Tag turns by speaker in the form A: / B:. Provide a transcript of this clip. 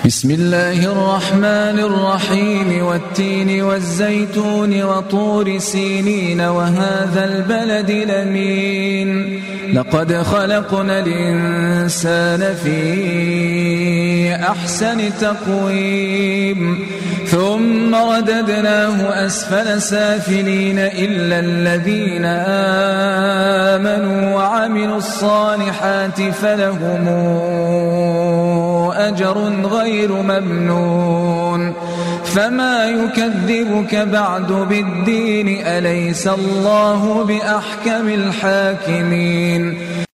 A: بسم الله الرحمن الرحيم والتين والزيتون وطور سينين وهذا البلد الأمين لقد خلقنا الإنسان في أحسن تقويم ثم رددناه أسفل سافلين إلا الذين آمنوا وعملوا الصالحات فلهم أجر غير ممنون فما يكذبك بعد بالدين أليس الله بأحكم الحاكمين